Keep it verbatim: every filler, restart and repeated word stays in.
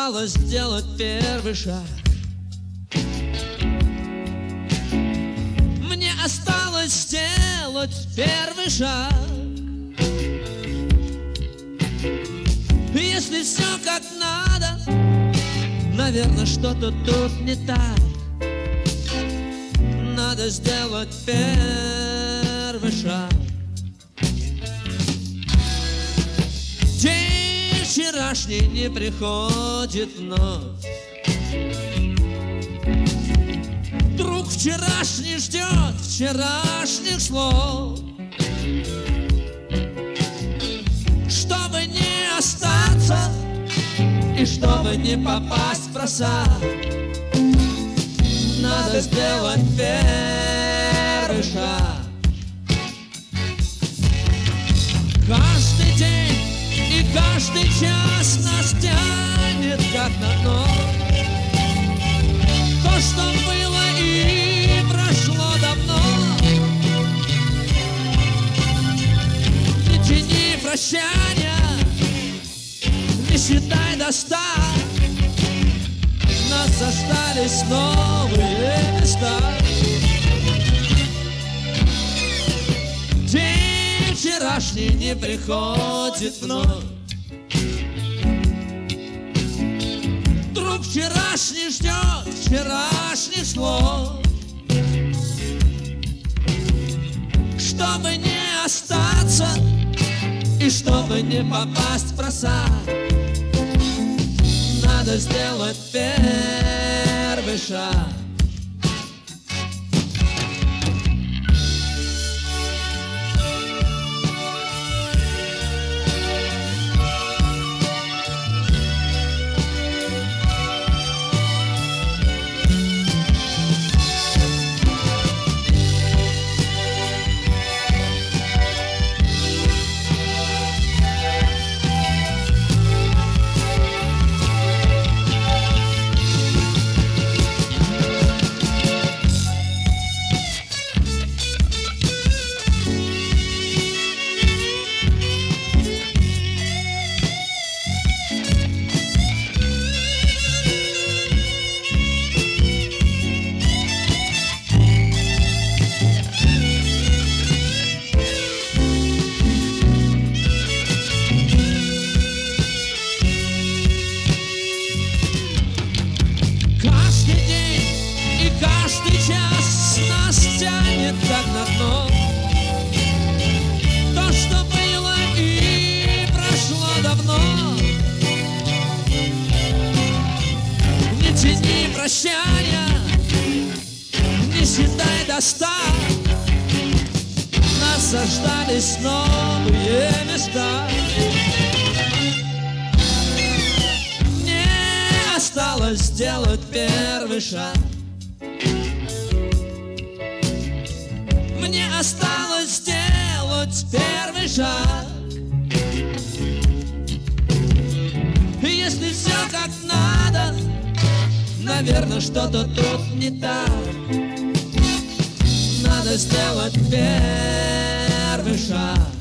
осталось сделать первый шаг. Мне осталось сделать первый шаг. Если все как надо, наверное, что-то тут не так. Надо сделать первый шаг. День вчерашний не приходит вновь. Друг вчерашний ждет вчерашних слов. Чтобы не остаться и чтобы не попасть в просак, надо сделать первый шаг. Каждый день и каждый час нас тянет как на дно. То, что было и прошло давно. Не тяни прощания, не считай до ста. Нас застались новые места. День вчерашний не приходит вновь. Друг вчерашний ждет вчерашних слов. Чтобы не остаться и чтобы не попасть в просак, надо сделать первый шаг. Каждый час нас тянет как на дно. То, что было и прошло давно. Не тяни прощания, не считай до ста. Нас заждались новые места. Мне осталось сделать первый шаг. Мне осталось сделать первый шаг. Если все как надо, наверное, что-то тут не так. Надо сделать первый шаг.